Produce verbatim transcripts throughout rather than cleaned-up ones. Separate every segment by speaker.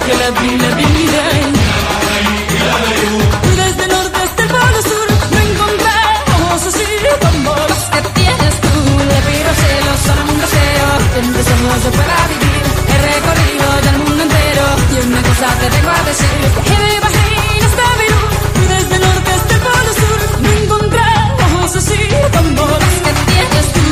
Speaker 1: que la vi, la vi bien. Desde el norte hasta el polo sur no encontré ojos así como los que tienes tú. Le pido celos al mundo cero, tienes ojos para vivir. He recorrido ya el mundo entero y una cosa te tengo a decir. Viajé de Bahrein hasta Beirut, desde el norte hasta el polo sur no encontré ojos así como los que tienes tú.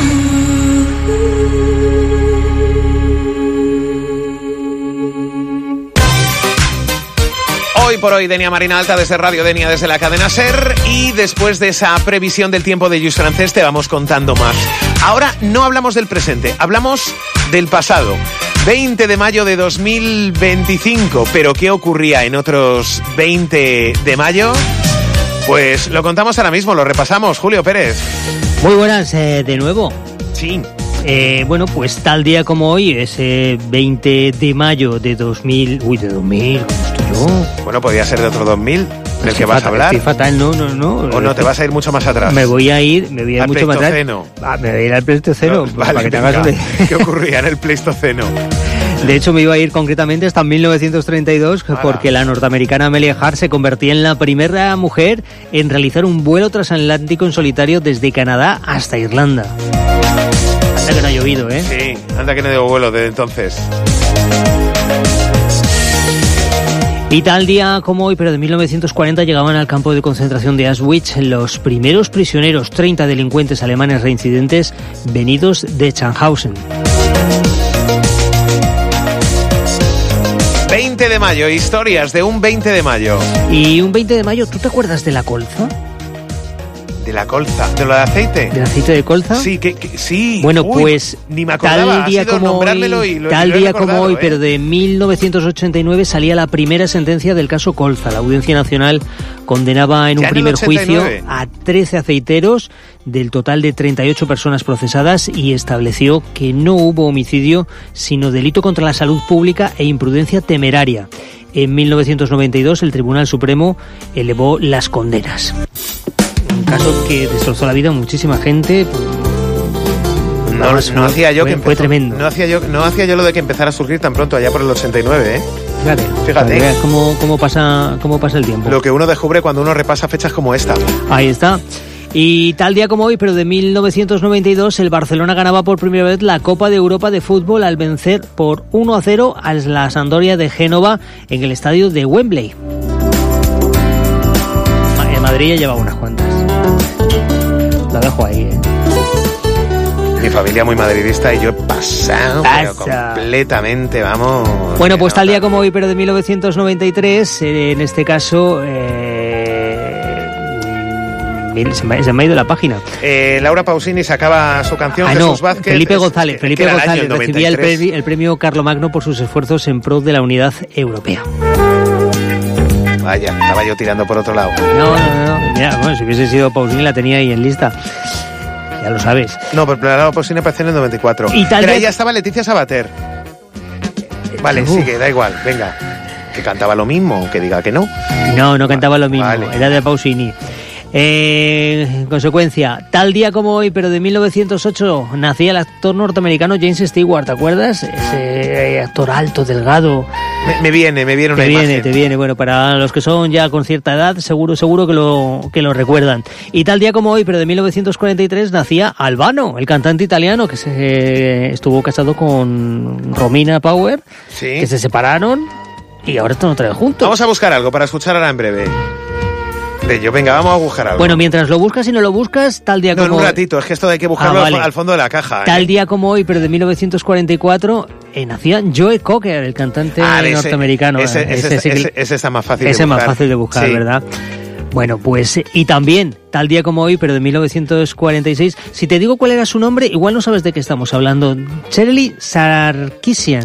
Speaker 2: Hoy por hoy, Denia Marina Alta desde Radio Denia, desde la cadena SER. Y después de esa previsión del tiempo de Lluís Francés, te vamos contando más. Ahora no hablamos del presente, hablamos del pasado. veinte de mayo de dos mil veinticinco. ¿Pero qué ocurría en otros veinte de mayo? Pues lo contamos ahora mismo, lo repasamos. Julio Pérez.
Speaker 3: Muy buenas, eh, de nuevo.
Speaker 2: Sí.
Speaker 3: Eh, bueno, pues tal día como hoy, ese veinte de mayo de dos mil... Uy, de dos mil, ¿cómo estoy yo?
Speaker 2: Bueno, podría ser de otro dos mil, del
Speaker 3: Estoy
Speaker 2: que vas
Speaker 3: fatal,
Speaker 2: a hablar.
Speaker 3: Estoy fatal, no, no, no.
Speaker 2: ¿O no, te vas a ir mucho más atrás?
Speaker 3: Me voy a ir, me voy a ir
Speaker 2: al
Speaker 3: mucho más atrás.
Speaker 2: Pleistoceno.
Speaker 3: Ah, me voy a ir al Pleistoceno.
Speaker 2: No, vale,
Speaker 3: para que te
Speaker 2: venga.
Speaker 3: hagas una...
Speaker 2: ¿Qué ocurría en el Pleistoceno?
Speaker 3: De hecho, me iba a ir concretamente hasta mil novecientos treinta y dos,
Speaker 2: Ala.
Speaker 3: porque la norteamericana Amelia Earhart se convertía en la primera mujer en realizar un vuelo transatlántico en solitario desde Canadá hasta Irlanda. Anda que no ha llovido, ¿eh?
Speaker 2: Sí, anda que no debo vuelo desde entonces.
Speaker 3: Y tal día como hoy, pero de mil novecientos cuarenta, llegaban al campo de concentración de Auschwitz los primeros prisioneros, treinta delincuentes alemanes reincidentes venidos de Sachsenhausen.
Speaker 2: veinte de mayo, historias de un veinte de mayo.
Speaker 3: Y un veinte de mayo, ¿tú te acuerdas de la colza?
Speaker 2: De la colza, de lo de aceite.
Speaker 3: ¿Del aceite de colza?
Speaker 2: Sí, que, que sí.
Speaker 3: Bueno,
Speaker 2: Uy,
Speaker 3: pues
Speaker 2: ni me acordaba.
Speaker 3: tal día
Speaker 2: ha sido
Speaker 3: como
Speaker 2: nombrármelo
Speaker 3: hoy,
Speaker 2: y lo,
Speaker 3: tal
Speaker 2: y lo he
Speaker 3: día como
Speaker 2: recordado,
Speaker 3: hoy,
Speaker 2: ¿eh?
Speaker 3: pero de mil novecientos ochenta y nueve salía la primera sentencia del caso Colza. La Audiencia Nacional condenaba en
Speaker 2: Ya
Speaker 3: un
Speaker 2: en
Speaker 3: primer
Speaker 2: el ochenta y nueve.
Speaker 3: juicio a trece aceiteros del total de treinta y ocho personas procesadas y estableció que no hubo homicidio, sino delito contra la salud pública e imprudencia temeraria. En mil novecientos noventa y dos el Tribunal Supremo elevó las condenas. Un caso que destrozó la vida a muchísima gente.
Speaker 2: No,
Speaker 3: Vamos,
Speaker 2: no hacía yo
Speaker 3: fue,
Speaker 2: que
Speaker 3: fue
Speaker 2: empezó-
Speaker 3: tremendo.
Speaker 2: No hacía yo, no hacía yo lo de que empezara a surgir tan pronto, allá por el ochenta y nueve, ¿eh?
Speaker 3: Fíjate,
Speaker 2: Fíjate.
Speaker 3: para que veas cómo, cómo, pasa, cómo pasa el tiempo.
Speaker 2: Lo que uno descubre cuando uno repasa fechas como esta.
Speaker 3: Ahí está. Y tal día como hoy, pero de mil novecientos noventa y dos, el Barcelona ganaba por primera vez la Copa de Europa de Fútbol al vencer por uno a cero a la Sampdoria de Génova en el estadio de Wembley. En Madrid ya lleva unas cuantas. Lo dejo ahí, ¿eh?
Speaker 2: Mi familia muy madridista y yo he pasado pero
Speaker 3: Pasa.
Speaker 2: completamente, vamos.
Speaker 3: Bueno,
Speaker 2: que
Speaker 3: pues
Speaker 2: no,
Speaker 3: tal día
Speaker 2: tal.
Speaker 3: como hoy, pero de mil novecientos noventa y tres, eh, en este caso... Eh, mil- se, me, se me ha ido la página.
Speaker 2: Eh, Laura Pausini sacaba su canción
Speaker 3: Ah, no,
Speaker 2: Jesús Vázquez.
Speaker 3: Felipe
Speaker 2: es-
Speaker 3: González.
Speaker 2: que-
Speaker 3: Felipe
Speaker 2: que era el
Speaker 3: González
Speaker 2: año
Speaker 3: recibía el,
Speaker 2: noventa y tres.
Speaker 3: premio, el premio Carlomagno por sus esfuerzos en pro de la unidad europea.
Speaker 2: Vaya, estaba yo tirando por otro lado.
Speaker 3: No, no, no. Mira, bueno, si hubiese sido Pausini la tenía ahí en lista. Ya lo sabes.
Speaker 2: No, pero Laura Pausini apareció en el noventa y cuatro.
Speaker 3: Y tal
Speaker 2: Pero
Speaker 3: vez-
Speaker 2: ahí ya estaba Leticia Sabater. Vale,
Speaker 3: Uf.
Speaker 2: sigue, da igual, venga. Que cantaba lo mismo, que diga que no.
Speaker 3: No, no cantaba lo mismo.
Speaker 2: Vale.
Speaker 3: Era de Pausini. Eh, en consecuencia, tal día como hoy, pero de mil novecientos ocho, nacía el actor norteamericano James Stewart. ¿Te acuerdas? Ese actor alto, delgado.
Speaker 2: Me, me viene, me viene una
Speaker 3: Te viene,
Speaker 2: imagen.
Speaker 3: te viene. Bueno, para los que son ya con cierta edad, seguro, seguro que lo, que lo recuerdan. Y tal día como hoy, pero de mil novecientos cuarenta y tres, nacía Albano, el cantante italiano que se estuvo casado con Romina Power,
Speaker 2: Sí.
Speaker 3: que se separaron y ahora están otra vez juntos.
Speaker 2: Vamos a buscar algo para escuchar ahora en breve. De ello, venga, vamos a buscar algo.
Speaker 3: Bueno, mientras lo buscas y no lo buscas, tal día
Speaker 2: no, en
Speaker 3: como
Speaker 2: un ratito, es que esto hay que buscarlo
Speaker 3: Ah,
Speaker 2: al,
Speaker 3: vale.
Speaker 2: al fondo de la caja. ¿eh?
Speaker 3: tal día como hoy, pero de mil novecientos cuarenta y cuatro, eh, nacía Joe Cocker, el cantante
Speaker 2: Ah, de ese-
Speaker 3: norteamericano.
Speaker 2: Ese,
Speaker 3: Eh,
Speaker 2: ese,
Speaker 3: sí que-
Speaker 2: ese- ese está más fácil
Speaker 3: Ese
Speaker 2: de
Speaker 3: es
Speaker 2: buscar.
Speaker 3: más fácil de buscar,
Speaker 2: Sí.
Speaker 3: ¿verdad? Bueno, pues, y también, tal día como hoy, pero de mil novecientos cuarenta y seis, si te digo cuál era su nombre, igual no sabes de qué estamos hablando. Shirley Sarkisian.